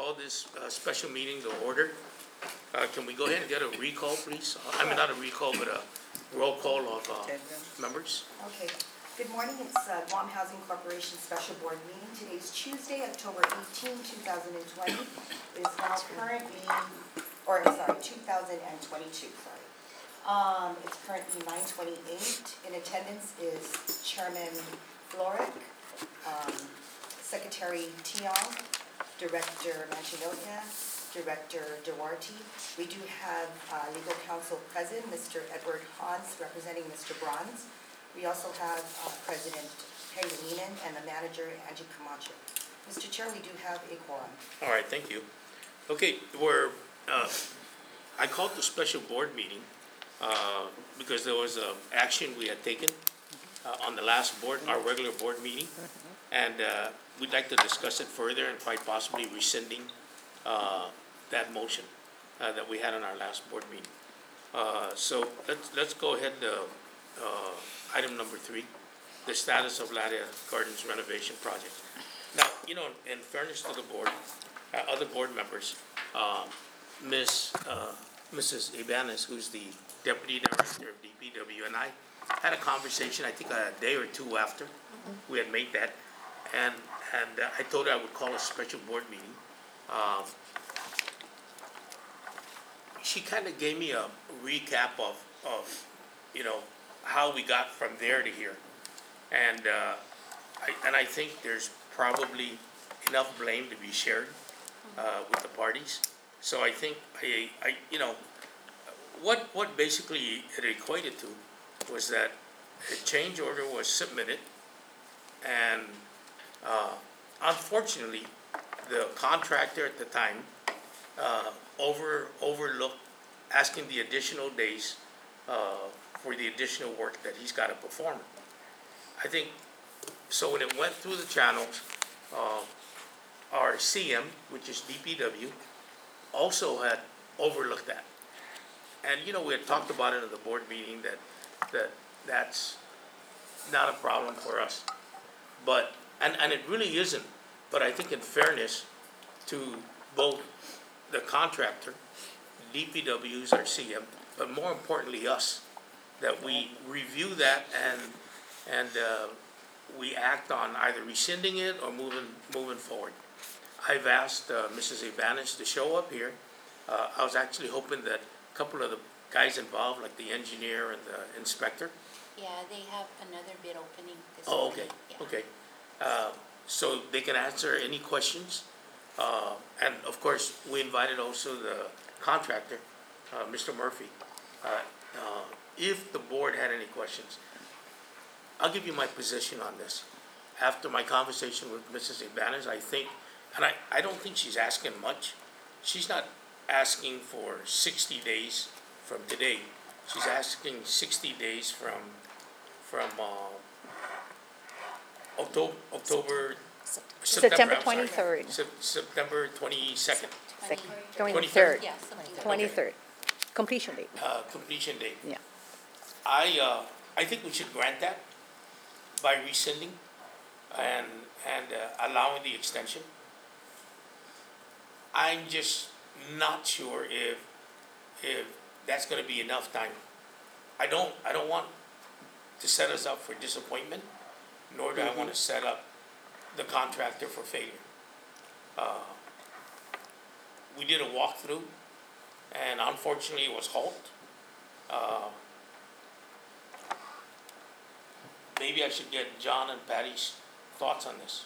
call this special meeting to order. Can we go ahead and get a recall, please? I mean, not a recall, but a roll call of members. Okay. Good morning. It's Guam Housing Corporation Special Board Meeting. Today's Tuesday, October 18, 2020. It is now currently, 2022, it's currently 9:28. In attendance is Chairman Floric, Secretary Tiong, Director Manchinonia, Director Duarte. We do have legal counsel present, Mr. Edward Hans, representing Mr. Bronze. We also have President Pangilinan and the manager, Angie Camacho. Mr. Chair, we do have a quorum. All right, thank you. Okay, I called the special board meeting because there was action we had taken on the last board, our regular board meeting, and we'd like to discuss it further and quite possibly rescinding that motion that we had on our last board meeting. So let's go ahead to item number 3, the status of Ladia Gardens renovation project. Now, you know, in fairness to the board, other board members, Mrs. Ibanez, who's the Deputy Director of DPW, and I had a conversation, I think a day or two after we had made that, and I told her I would call a special board meeting. She kind of gave me a recap of you know, how we got from there to here. And I think there's probably enough blame to be shared with the parties. So I think, you know, what basically it equated to was that a change order was submitted, and unfortunately, the contractor at the time overlooked asking the additional days for the additional work that he's got to perform. I think, so when it went through the channels, our CM, which is DPW, also had overlooked that. And, you know, we had talked about it at the board meeting that's not a problem for us. But, and it really isn't, but I think in fairness to both the contractor, DPW is our CM, but more importantly us, that we review that and we act on either rescinding it or moving forward. I've asked Mrs. Ibanez to show up here. I was actually hoping that a couple of the guys involved, like the engineer and the inspector. Yeah, they have another bid opening this Oh, morning. okay, Yeah. okay. So they can answer any questions. And of course, we invited also the contractor, Mr. Murphy. If the board had any questions, I'll give you my position on this. After my conversation with Mrs. Ibanez, I think, and I don't think she's asking much. She's not asking for 60 days from today. She's asking 60 days from October, September I'm sorry. 23rd. September 22nd. 23rd. Yeah, something like that. 23rd. Completion date. Completion date. Yeah. I think we should grant that by rescinding and allowing the extension. I'm just not sure if that's going to be enough time. I don't want to set us up for disappointment, nor do I want to set up the contractor for failure. We did a walkthrough, and unfortunately it was halt. Maybe I should get John and Patty's thoughts on this.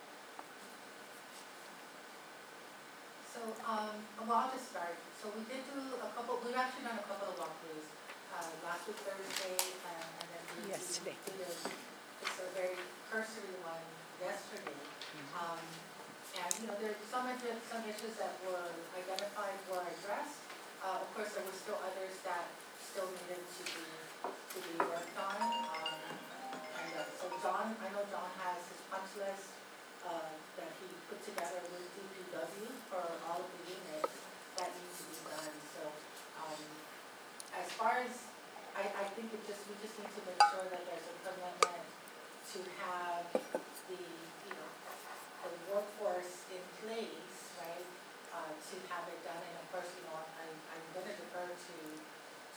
So, well, I'll just start. So we did do we've actually done a couple of walkthroughs, last week Thursday, and then we Yesterday. did it's a very cursory one yesterday. And, you know, there are some issues that were identified were addressed. Of course, there were still others that still needed to be worked on. So John, I know John has his punch list that he put together with DPW for all of the units that need to be done. So as far as, I think we just need to make sure that there's a commitment to have the workforce in place, right,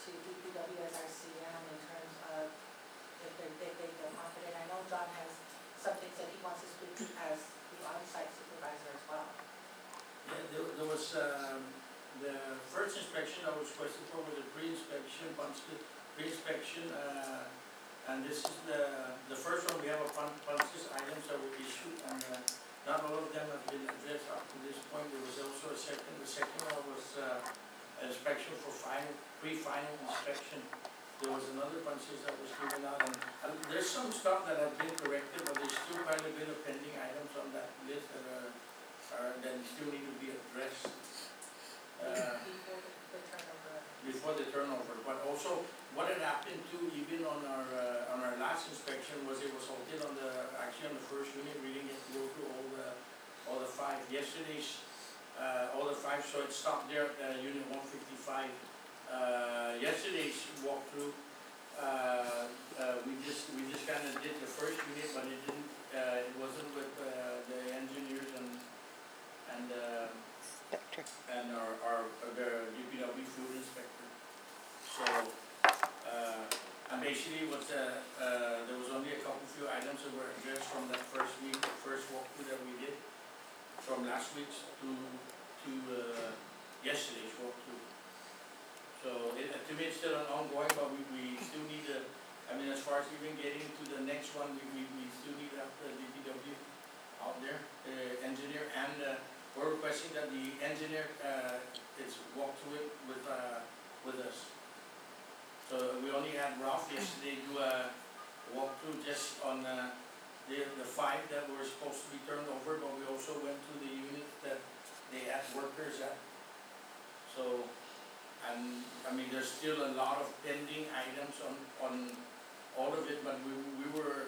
to DPW as our CM in terms of if they feel confident. I know John has some things that he wants to speak to as the on-site supervisor as well. Yeah, there was, the first inspection I was requested for was a pre-inspection, pre-inspection, and this is the first one. We have a punch list items that were issued, and not all of them have been addressed up to this point. There was also the second one was an inspection for pre-final inspection. There was another punch list that was given out, and there's some stuff that have been corrected, but there's still quite a bit of pending items on that list that still need to be addressed before the turnover. But also, what had happened too, even on our last inspection, was it was halted on the first unit. We didn't get to go through all the five. Yesterday's all the five, so it stopped there at unit 155. Yesterday's walkthrough, we just kind of did the first unit, but it didn't. It wasn't with the engineers and the DPW food inspector. So, and basically there was only a few items that were addressed from that first walkthrough that we did, from last week's to yesterday's walkthrough. So, to me it's still an ongoing, but we still need as far as even getting to the next one, we still need to have the DPW out there, engineer, and we're requesting that the engineer is walk through it with us. So we only had Ralph yesterday do a walkthrough just on the five that were supposed to be turned over, but we also went to the units that they had workers at. So, and there's still a lot of pending items on all of it, but we were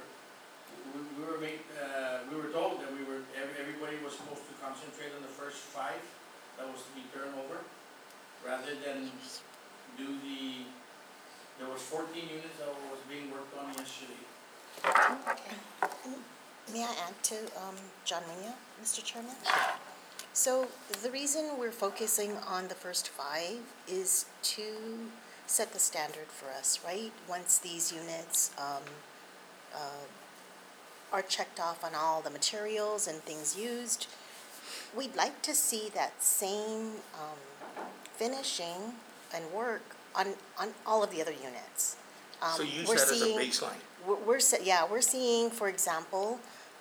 told that everybody was supposed to concentrate on the first five that was to be turned over, rather than do there was 14 units that was being worked on yesterday. May I add to John Minya, Mr. Chairman? So the reason we're focusing on the first five is to set the standard for us, right? Once these units are checked off on all the materials and things used, we'd like to see that same finishing and work on all of the other units. So use that as a baseline. We're seeing, for example,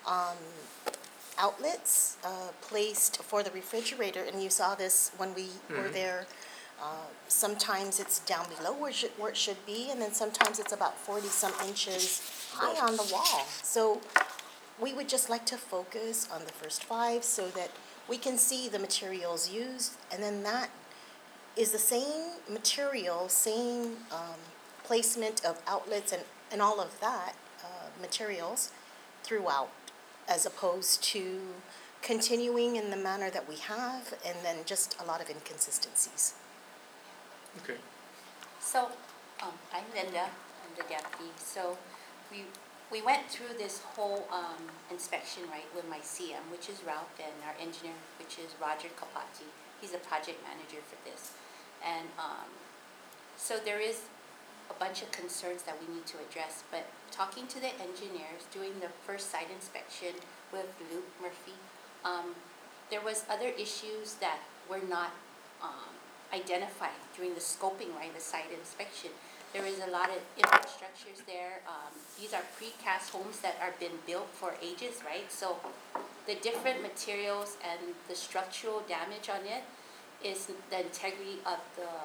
outlets placed for the refrigerator, and you saw this when we were there. Sometimes it's down below where it should be, and then sometimes it's about 40-some inches high on the wall. So we would just like to focus on the first five so that we can see the materials used, and then that is the same material, same placement of outlets and all of that materials throughout, as opposed to continuing in the manner that we have, and then just a lot of inconsistencies. Okay. So, I'm Linda, I'm the deputy. So, we went through this whole inspection, right, with my CM, which is Ralph, and our engineer, which is Roger Kapati. He's a project manager for this. And so there is a bunch of concerns that we need to address, but talking to the engineers, doing the first site inspection with Luke Murphy, there was other issues that were not identified during the scoping, right, the site inspection. There is a lot of infrastructures there. These are precast homes that are been built for ages, right? So the different materials and the structural damage on it is the integrity of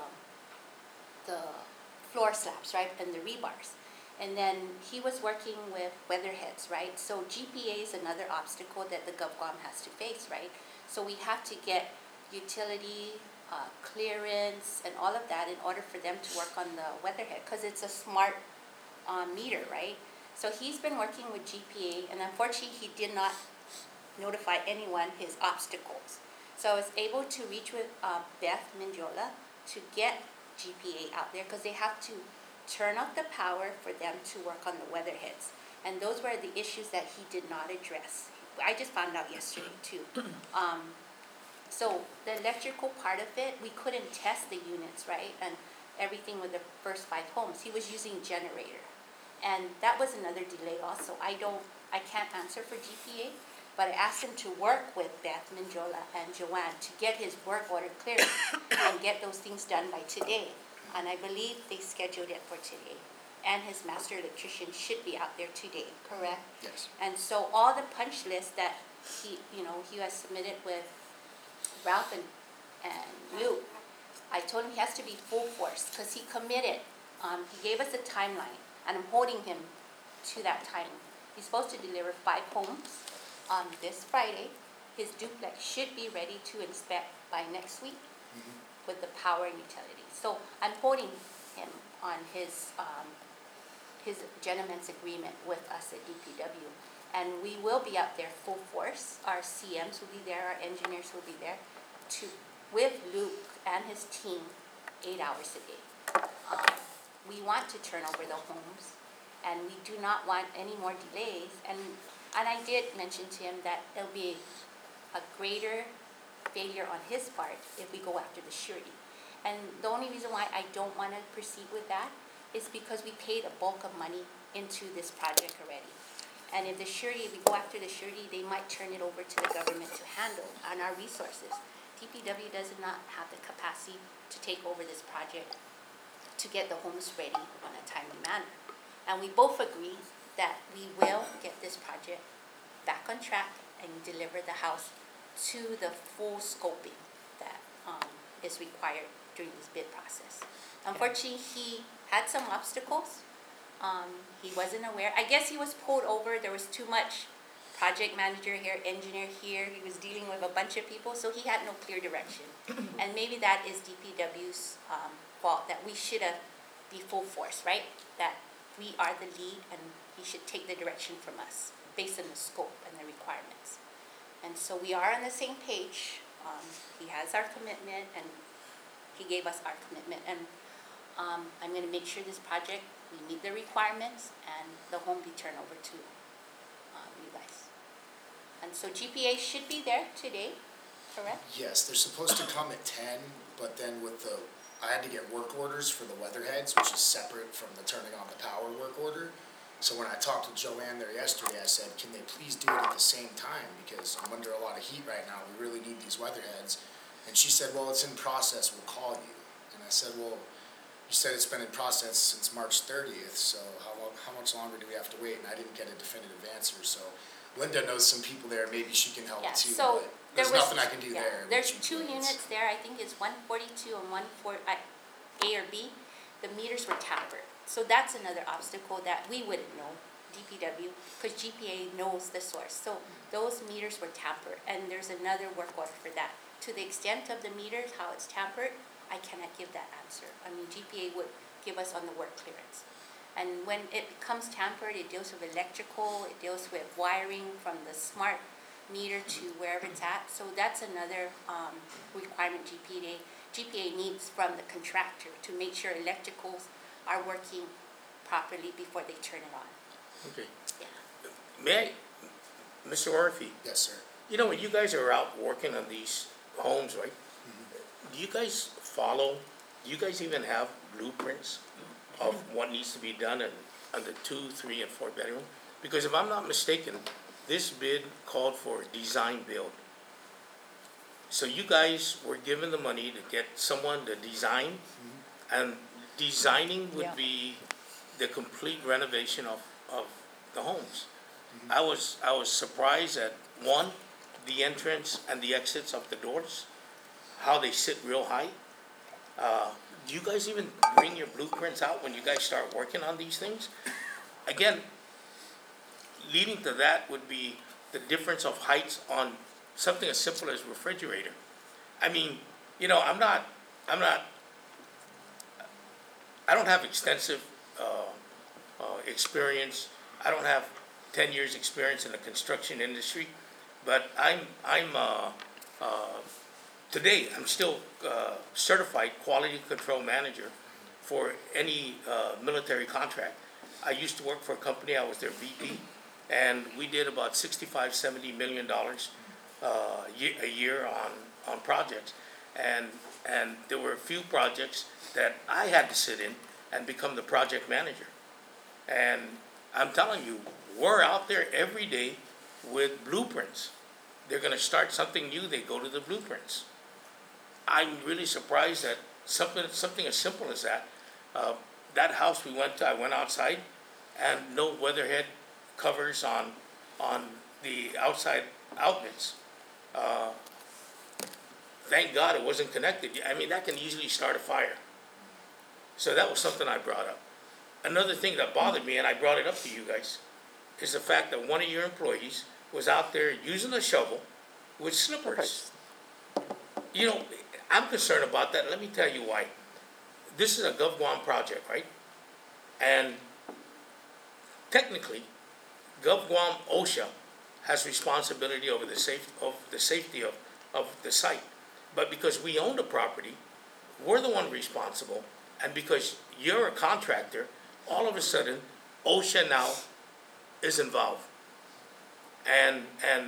the floor slabs, right, and the rebars. And then he was working with weatherheads, right? So GPA is another obstacle that the GovCom has to face, right? So we have to get utility, clearance, and all of that in order for them to work on the weatherhead, because it's a smart meter, right? So he's been working with GPA, and unfortunately he did not notify anyone his obstacles. So I was able to reach with Beth Mendiola to get GPA out there, because they have to turn off the power for them to work on the weatherheads. And those were the issues that he did not address. I just found out yesterday too. So the electrical part of it, we couldn't test the units, right? And everything with the first 5 homes. He was using generator. And that was another delay also. I can't answer for GPA, but I asked him to work with Beth Minjola and Joanne to get his work order cleared and get those things done by today. And I believe they scheduled it for today. And his master electrician should be out there today, correct? Yes. And so all the punch lists that he has submitted with Ralph and Luke, I told him he has to be full force because he committed. He gave us a timeline, and I'm holding him to that time. He's supposed to deliver 5 homes on this Friday. His duplex should be ready to inspect by next week with the power and utilities. So I'm holding him on his gentleman's agreement with us at DPW. And we will be out there full force. Our CMs will be there, our engineers will be there with Luke and his team 8 hours a day. We want to turn over the homes, and we do not want any more delays. And I did mention to him that there'll be a greater failure on his part if we go after the surety. And the only reason why I don't want to proceed with that is because we paid a bulk of money into this project already. And if we go after the surety, they might turn it over to the government to handle on our resources. DPW does not have the capacity to take over this project to get the homes ready on a timely manner. And we both agree that we will get this project back on track and deliver the house to the full scoping that is required during this bid process. Unfortunately, he had some obstacles. He wasn't aware. I guess he was pulled over. There was too much project manager here, engineer here. He was dealing with a bunch of people, so he had no clear direction. And maybe that is DPW's fault, that we should have be full force, right? That we are the lead and he should take the direction from us based on the scope and the requirements. And so we are on the same page. He has our commitment and he gave us our commitment. And I'm going to make sure this project, we meet the requirements and the home be turned over to you guys. And so GPA should be there today, correct? Yes, they're supposed to come at 10, but then I had to get work orders for the weatherheads, which is separate from the turning on the power work order. So when I talked to Joanne there yesterday, I said, can they please do it at the same time? Because I'm under a lot of heat right now. We really need these weatherheads. And she said, well, it's in process. We'll call you. And I said, well, you said it's been in process since March 30th, so how much longer do we have to wait? And I didn't get a definitive answer. So Linda knows some people there. Maybe she can help too. So but there's nothing I can do there. There's 2 units there. I think it's 142 and 140, A or B. The meters were tampered. So that's another obstacle that we wouldn't know, DPW, because GPA knows the source. So those meters were tampered, and there's another work order for that. To the extent of the meters, how it's tampered, I cannot give that answer. I mean, GPA would give us on the work clearance. And when it becomes tampered, it deals with electrical, it deals with wiring from the smart meter to wherever it's at. So that's another requirement GPA needs from the contractor to make sure electricals are working properly before they turn it on. Okay. Yeah. May I, Mr. Orphy, Yes, sir. you know, when you guys are out working on these homes, right? Do you guys do you guys even have blueprints of what needs to be done on the 2, 3, and 4 bedroom? Because if I'm not mistaken, this bid called for design build. So you guys were given the money to get someone to design, and designing would Yeah. be the complete renovation of the homes. I was surprised at, one, the entrance and the exits of the doors, how they sit real high. Do you guys even bring your blueprints out when you guys start working on these things? Again, leading to that would be the difference of heights on something as simple as refrigerator. I mean, you know, I don't have extensive experience. I don't have 10 years experience in the construction industry, but today I'm still certified quality control manager for any military contract. I used to work for a company, I was their VP, and we did about $65-70 million a year on projects. And there were a few projects that I had to sit in and become the project manager. And I'm telling you, we're out there every day with blueprints. They're gonna start something new, they go to the blueprints. I'm really surprised that something as simple as that, that house we went to, I went outside, and no weatherhead covers on the outside outlets. Thank God it wasn't connected. I mean, that can easily start a fire. So that was something I brought up. Another thing that bothered me, and I brought it up to you guys, is the fact that one of your employees was out there using a shovel with slippers. You know, I'm concerned about that. Let me tell you why. This is a GovGuam project, right? And technically, GovGuam OSHA has responsibility over the safety of the site. But because we own the property, we're the one responsible. And because you're a contractor, all of a sudden, OSHA now is involved. And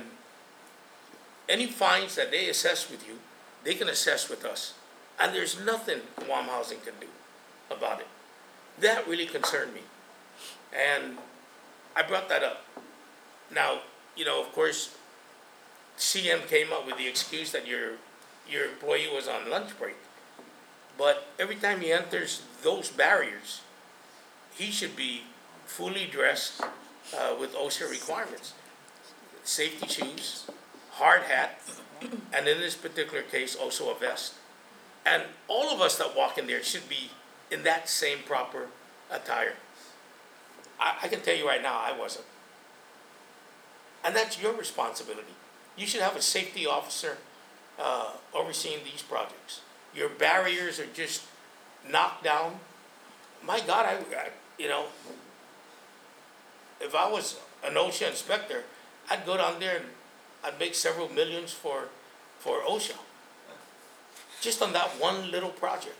any fines that they assess with you, they can assess with us. And there's nothing Guam Housing can do about it. That really concerned me. And I brought that up. Now, you know, of course, CM came up with the excuse that your employee was on lunch break. But every time he enters those barriers, he should be fully dressed with OSHA requirements. Safety shoes, hard hat, and in this particular case, also a vest. And all of us that walk in there should be in that same proper attire. I can tell you right now, I wasn't. And that's your responsibility. You should have a safety officer overseeing these projects. Your barriers are just knocked down. My God, I you know, if I was an OSHA inspector, I'd go down there and I'd make several millions for OSHA. Just on that one little project.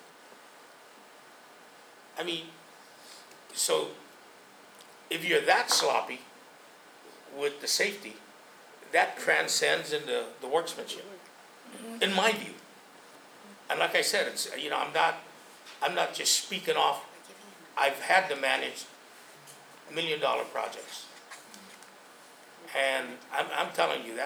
I mean, so if you're that sloppy with the safety, that transcends into the workmanship, in my view. And like I said, it's, you know, I'm not just speaking off. I've had to manage $1 million projects. And I'm telling you,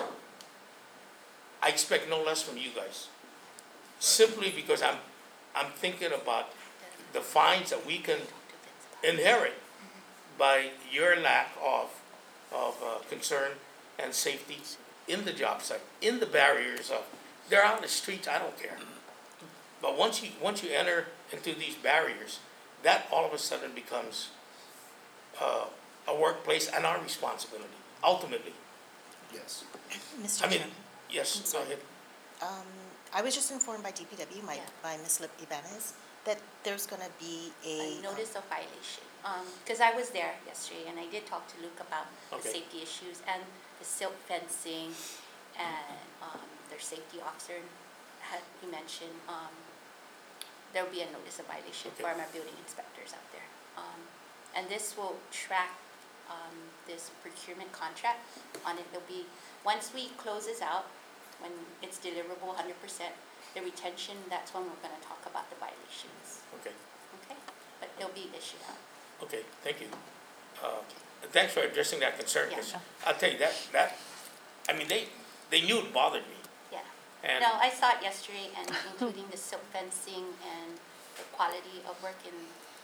I expect no less from you guys. Simply because I'm thinking about the fines that we can inherit by your lack of concern and safety in the job site, in the barriers of, they're out in the streets, I don't care. But once you enter into these barriers, that all of a sudden becomes a workplace and our responsibility, ultimately. Yes. Mr. I mean, Chairman, yes, go ahead. I was just informed by DPW, by Ms. Ibanez, that there's gonna be A notice of violation, because I was there yesterday and I did talk to Luke about the Okay. safety issues and the silk fencing, and their safety officer he mentioned there'll be a notice of violation for Okay. our building inspectors out there. And this will track this procurement contract on it. It'll be, once we close this out, when it's deliverable 100%, the retention, that's when we're gonna talk about the violations, Okay, okay? But it'll be issued out. okay, thank you. Thanks for addressing that concern, because Yeah. I'll tell you, I mean, they knew it bothered me. Yeah. And No, I saw it yesterday, and including the silk fencing and the quality of work, and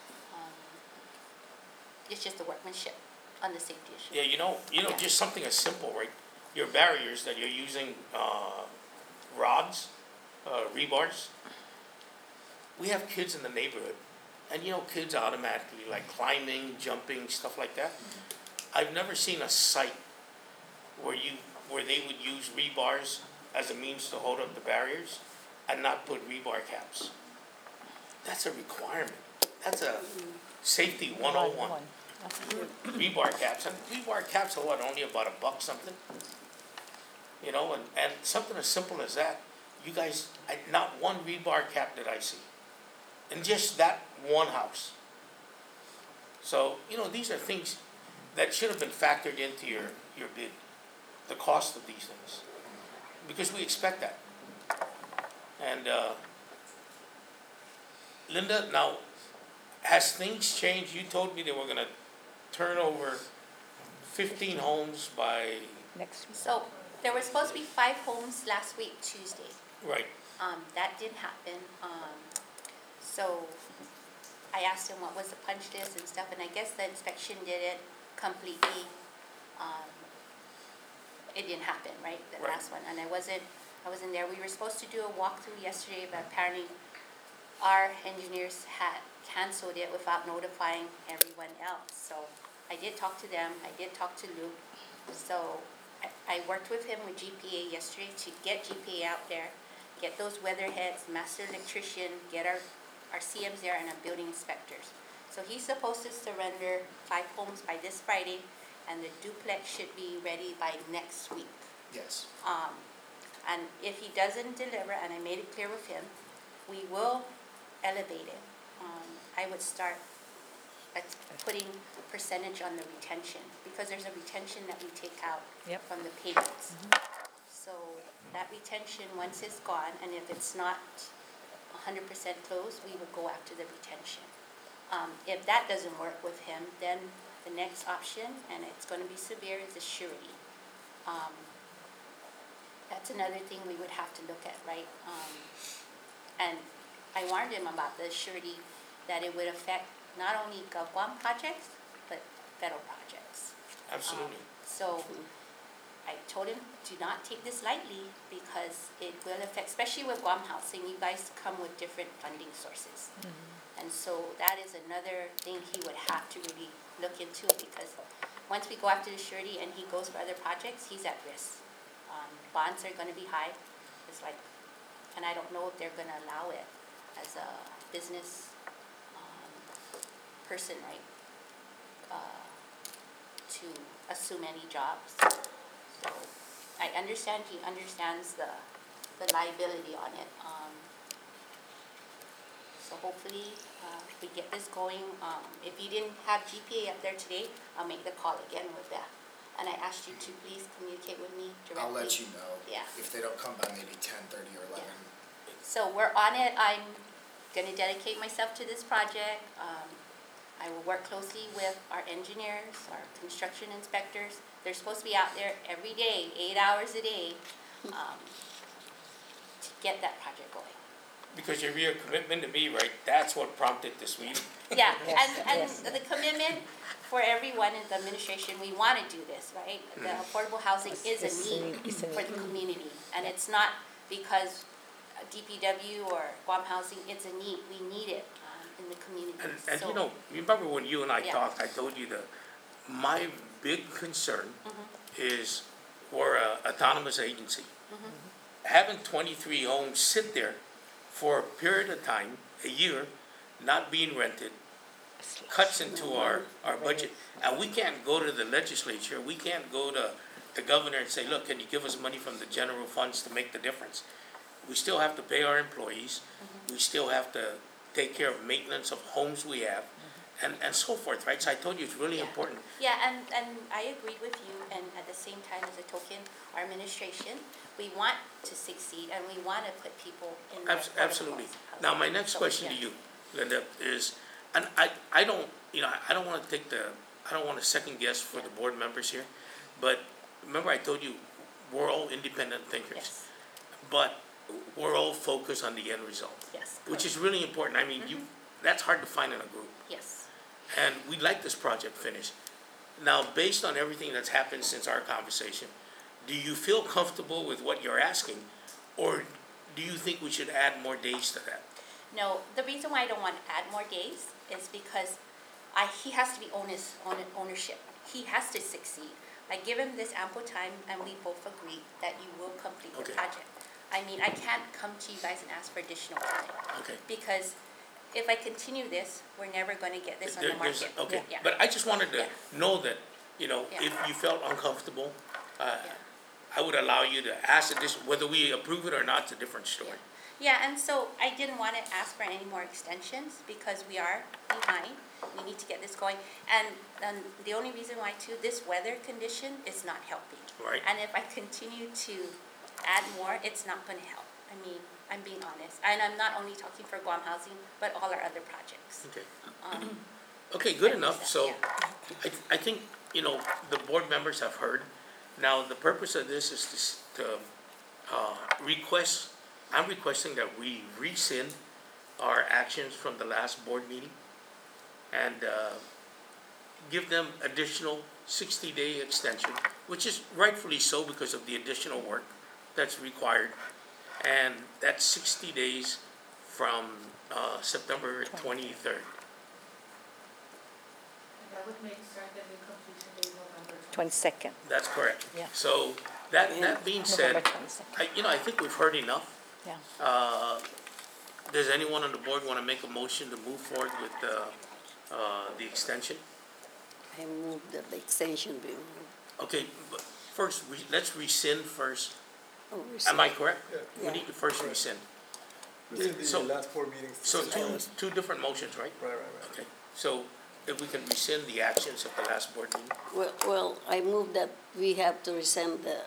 it's just the workmanship on the safety issue. yeah, you know, Yeah. just something as simple, right? Your barriers that you're using, rods, rebars. We have kids in the neighborhood, and you know, kids automatically like climbing, jumping, stuff like that. I've never seen a site where they would use rebars as a means to hold up the barriers and not put rebar caps. That's a requirement. That's a safety 101. Rebar caps, and rebar caps are what, only about $1 something? You know, and something as simple as that, you guys, not one rebar cap did I see. In just that one house. So, you know, these are things that should have been factored into your bid, the cost of these things. Because we expect that. And, Linda, now, has things changed? You told me they were gonna turn over 15 homes by, Next week. So there were supposed to be 5 homes last week, Tuesday. right, That didn't happen. So I asked him what was the punch list and stuff, and I guess the inspection didn't completely, it didn't happen, right? The Right. last one, and I wasn't there. We were supposed to do a walkthrough yesterday, but apparently our engineers had canceled it without notifying everyone else. So I did talk to them, I did talk to Luke. So I worked with him with GPA yesterday to get GPA out there, get those weatherheads, master electrician, get our CMs there and our building inspectors. So he's supposed to surrender 5 homes by this Friday, and the duplex should be ready by next week. Yes. And if he doesn't deliver, and I made it clear with him, we will elevate it. I would start putting a percentage on the retention, because there's a retention that we take out Yep. from the payments. So that retention, once it's gone, and if it's not 100% closed, we would go after the retention. If that doesn't work with him, then the next option, and it's gonna be severe, is the surety. That's another thing we would have to look at, right? And I warned him about the surety, that it would affect not only GovGuam projects, but federal projects. absolutely. So I told him, do not take this lightly, because it will affect, especially with Guam Housing, you guys come with different funding sources. And so that is another thing he would have to really look into, because once we go after the surety and he goes for other projects, he's at risk. Bonds are gonna be high. It's like, and I don't know if they're gonna allow it as a business person, right? To assume any jobs. So I understand he understands the liability on it. So hopefully we get this going. If you didn't have GPA up there today, I'll make the call again with that. And I asked you to please communicate with me directly. I'll let you know. Yeah. If they don't come by maybe 10:30 or 11. So we're on it. I'm gonna dedicate myself to this project. I will work closely with our engineers, our construction inspectors. They're supposed to be out there every day, 8 hours a day, to get that project going. Because your real commitment to me, right, that's what prompted this meeting. Yeah, Yes, and yes. the commitment for everyone in the administration, we want to do this, right? The affordable housing is It's a need it's a for the community, and it's not because DPW or Guam Housing, it's a need, we need it in the community. And So- you know, remember when you and I Yeah. talked, I told you my big concern is we're a autonomous agency. Having 23 homes sit there for a period of time, a year, not being rented, cuts into our budget. And we can't go to the legislature, we can't go to the governor and say, look, can you give us money from the general funds to make the difference? We still have to pay our employees, we still have to take care of maintenance of homes we have, and so forth, right? So I told you, it's really Yeah. important. Yeah, and I agree with you, and at the same time, as a token, our administration, we want to succeed, and we want to put people in the affordable Absolutely. housing. Now, my next So, question to yeah. you, Linda, is, and I don't, I don't wanna I don't wanna second guess for the board members here, but remember I told you, we're all independent thinkers. Yes, But we're all focused on the end result, yes. which is really important. I mean, that's hard to find in a group. Yes. And we'd like this project finished. Now, based on everything that's happened since our conversation, do you feel comfortable with what you're asking? Or do you think we should add more days to that? No, the reason why I don't want to add more days is because he has to be ownership. He has to succeed. I give him this ample time, and we both agree that you will complete the Okay. project. I mean, I can't come to you guys and ask for additional time, Okay. because if I continue this, we're never going to get this on the There's- market. Okay, Yeah. but I just wanted to Yeah. know that, if Yeah. you felt uncomfortable, Yeah. I would allow you to ask whether we approve it or not, it's a different story. Yeah, and so I didn't want to ask for any more extensions because we are behind. We need to get this going. And the only reason why too, this weather condition is not helping. Right. And if I continue to add more, it's not going to help. I mean, I'm being honest. And I'm not only talking for Guam Housing, but all our other projects. Okay. Um, Okay, good I enough, understand, so I think, you know, the board members have heard. Now, the purpose of this is to request, I'm requesting that we rescind our actions from the last board meeting and give them additional 60-day extension, which is rightfully so because of the additional work that's required. And that's 60 days from September 23rd. And that would make certain the completion date November 22nd, That's correct. Yeah. So that being said, November 22nd. I think we've heard enough. Yeah. Does anyone on the board want to make a motion to move forward with the extension? I move that the extension be moved. Okay, but first, let's rescind first. Oh, Am I correct? We Yeah. need to first rescind. Within the So- last 4 meetings. So two different motions, right? Right. Okay, so if we can rescind the actions of the last board meeting. Well, I move that we have to rescind the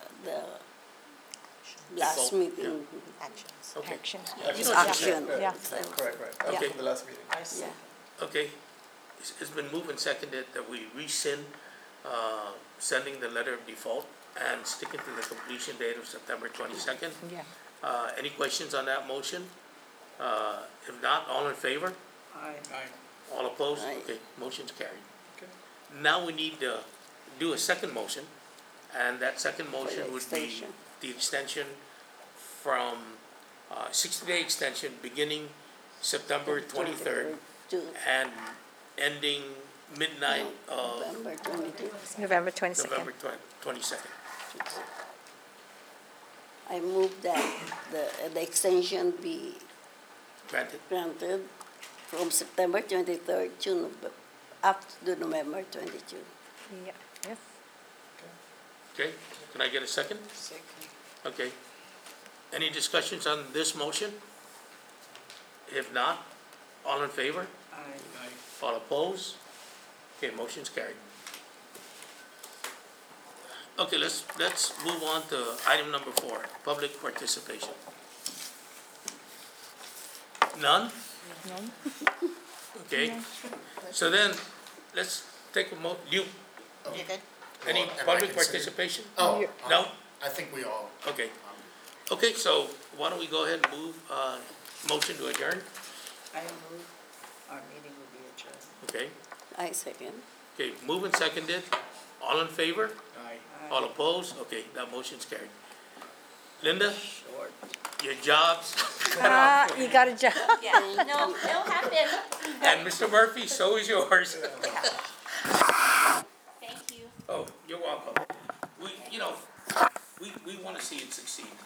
last Default, meeting. Actions. Okay, Actions. It's Yeah. action. Yeah. Correct. Okay. From the last meeting. Yeah. okay. It's been moved and seconded that we rescind sending the letter of default and sticking to the completion date of September 22nd. Yeah. Any questions on that motion? If not, all in favor? Aye. All opposed? Aye. Okay, motion's carried. Okay. Now we need to do a second motion, and that second motion would be extension. the extension from 60-day extension beginning September 23rd To and ending midnight of November 22. November 22nd. November 22nd. I move that the extension be Granted? granted from September 23rd to up to November 22. Yeah. Yes. Okay, can I get a second? Second. Okay. Any discussions on this motion? If not, all in favor? Aye. All opposed? Okay, motion's carried. Okay, let's move on to item number 4, public participation. None? None. Okay, so then, let's take a You good? any Well, am I public considered- participation? Oh, No? I think we all. Okay. Okay, so why don't we go ahead and move, motion to adjourn? I move our meeting will be adjourned. Okay, I second. okay, move and seconded, all in favor? Aye. All opposed? Okay, that motion's carried. Linda, Short. your jobs, You got a job. Yeah, no, it'll happen. and Mr. Murphy, so is yours. Thank you. Oh, you're welcome. We want to see it succeed.